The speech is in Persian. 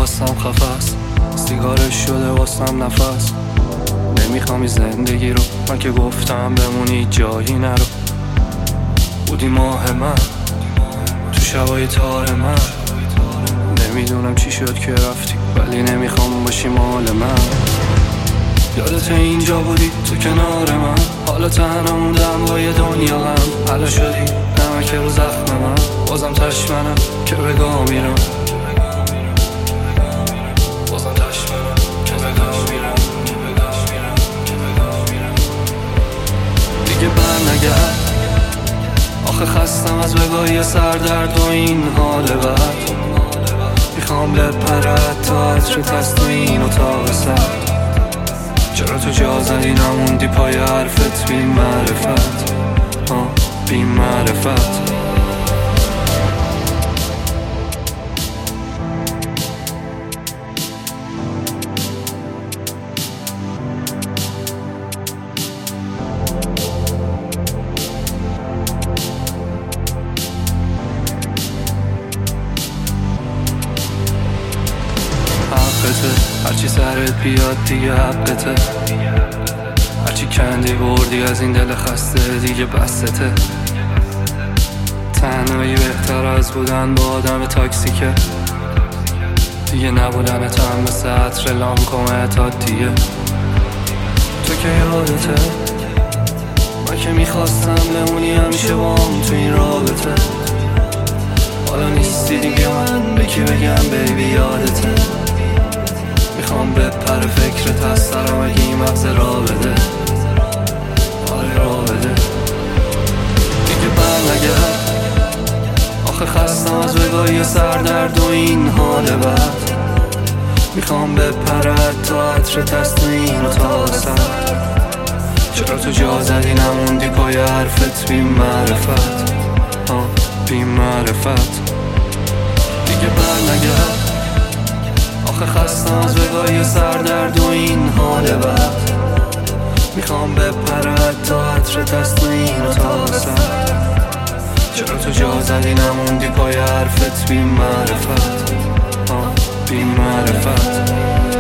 واسم خفست، سیگارش شده واسم نفس. نمیخوام این زندگی رو، من که گفتم بمونی جایی نرو. بودی ماه من تو شبای تار من، نمیدونم چی شد که رفتی، ولی نمیخوام باشی مال من. یادت اینجا بودی تو کنار من، حالا تنها موندم با یه دنیا غم. حالا شدی نمک رو زخم من، بازم تشمنم که بگاه میرم. بازم تشمنم که بگاه میرم. دیگه بر نگرد، آخه خستم از بگاهی سردرد و این حال بد. میخوام بپرد تا عطر تست این اتاق سرد. چرا تو جا زدی نموندی پای حرفت بی معرفت، بی معرفت. هرچی سرت بیاد دیگه حقته، هرچی کندی بردی از این دل خسته دیگه بسته. تنهایی بهتر از بودن با آدم تاکسیکه، دیگه نبودنت هم مثل عطر لامکومه تا دیگه. تو که یادته من که میخواستم بمونی همیشه بام تو این رابطه. حالا نیستی دیگه، من به کی بگم بیبی یادته. میخوام بپر فکرت از سرم اگه این مغز را بده، آره را بده. دیگه بر نگرد، آخه خستم از بگاهی سردرد و این حال بد. میخوام بپرد تا عطر تست این اتاق سرد. چرا تو جا زدی نموندی پای حرفت بی معرفت، بی معرفت. دیگه بر نگرد، آخه خستم از بگاهی سردرد و این حال بد. میخوام بپرد تا عطر تست این اتاق سرد. چرا تو جا زدی نموندی پای حرفت بی معرفت، بی معرفت.